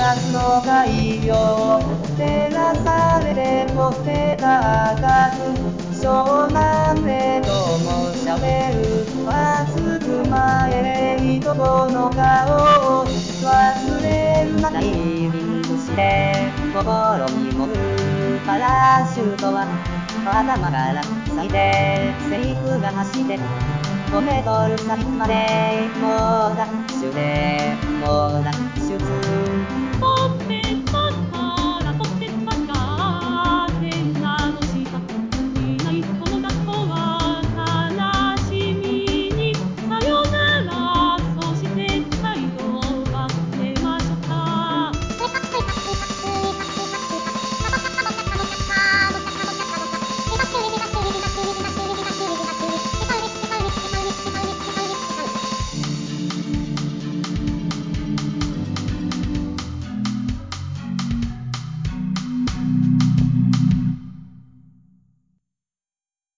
夏の太陽照らされても背が高く湘南でとも喋る熱く前人の顔を忘れるまダイビングして心に潜るパラシュートは頭から咲いてセリフが走って5メートル先まで猛ダッシュで猛ダッシュ